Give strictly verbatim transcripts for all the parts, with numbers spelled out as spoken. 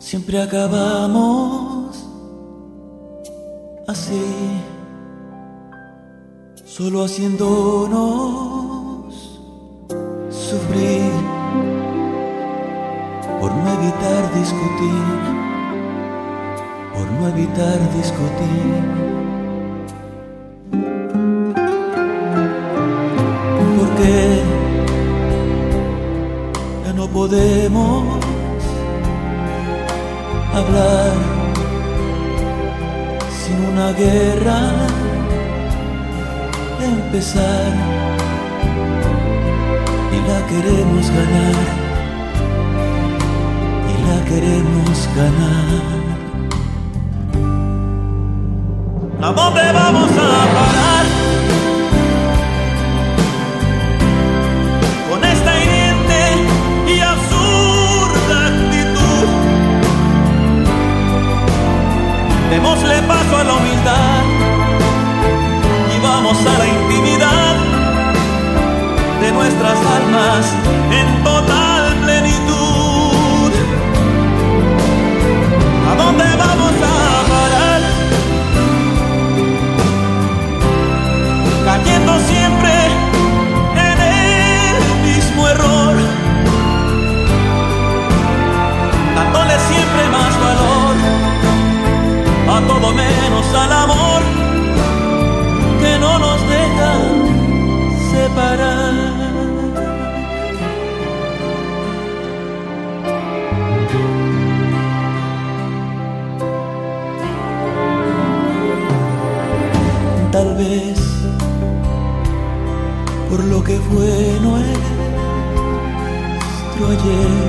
Siempre acabamos así, solo haciéndonos sufrir por no evitar discutir, por no evitar discutir. Porque ya no podemos hablar sin una guerra empezar, y la queremos ganar, y la queremos ganar. ¿A dónde vamos a parar con esta hiriente y absurda actitud? Démosle paso a la humildad y vamos a la intimidad de nuestras almas en total plenitud. ¿A dónde vamos a parar? Cayendo siempre en el mismo error, dándole siempre más valor a todo menos al amor que no nos deja separar. Tal vez por lo que fue nuestro ayer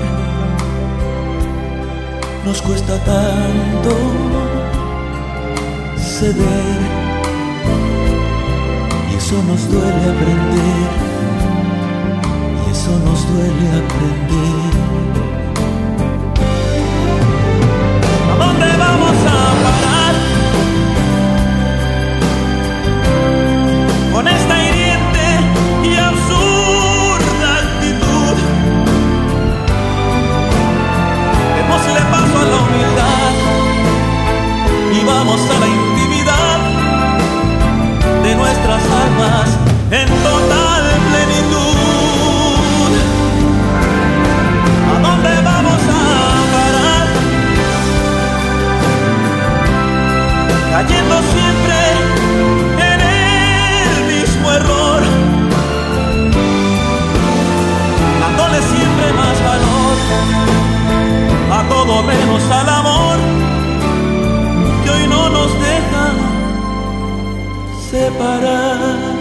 nos cuesta tanto ceder, y eso nos duele aprender, y eso nos duele aprender. ¿A dónde vamos a parar con esta hiriente y absurda actitud? Démosle paso a la humildad y vamos a la intimidad de nuestras almas en total plenitud. ¿A dónde vamos a parar? Cayendo siempre en el mismo error, dándole siempre más valor a todo menos al amor que hoy no nos deja separar.